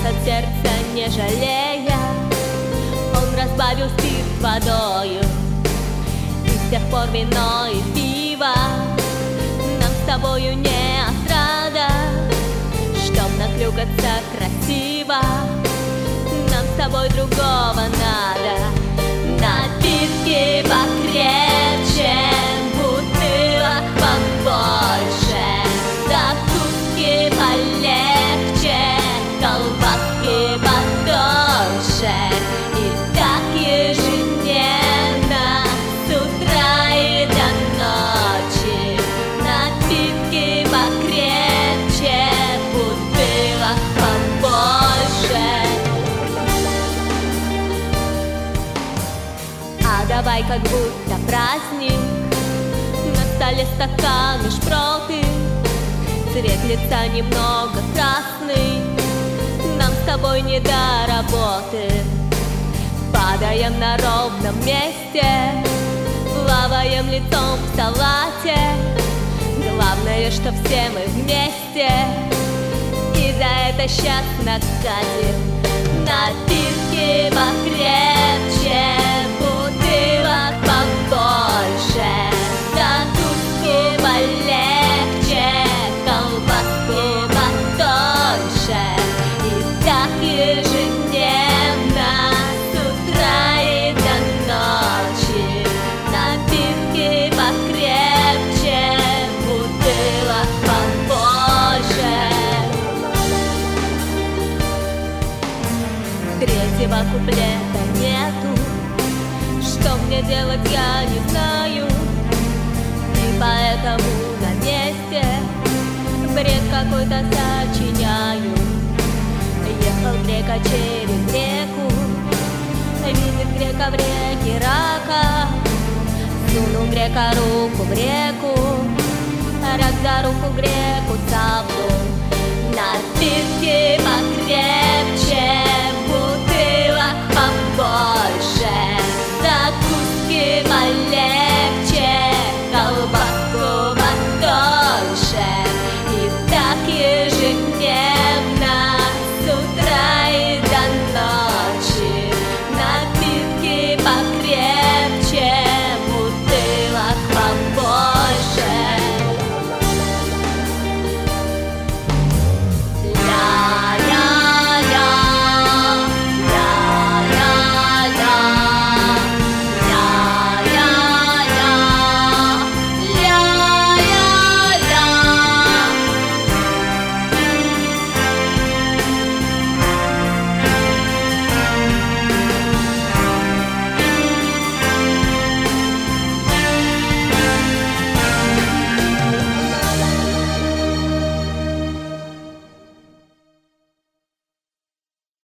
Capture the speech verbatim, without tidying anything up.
от сердца не жалея, он разбавил спирт водою. И с тех пор вино и пиво нам с тобою не отрада. Чтоб наклюкаться красиво, нам с тобой другого надо. Напитки покрепче, бутылок побольше, закуски полегче, колбаски подольше. И так ежедневно, с утра и до ночи. Напитки покрепче, бутылок побольше. А давай как будто праздник, на столе стаканы, шпроты, цвет лица немного красный, нам с тобой не до работы. Падаем на ровном месте, плаваем лицом в салате. Главное, что все мы вместе, и за это щас накатим. Напитки покрепче, бутылок побольше, закуски полегче, колбаски потоньше. И так ежедневно, с утра и до ночи. Напитки покрепче, бутылок побольше. Третьего куплета нету, что мне делать, я не знаю. И поэтому на месте бред какой-то сочиняю. Ехал грека через реку, видит грека в реке рака. Сунул грека руку в реку, раз за руку греку цапнул. Напитки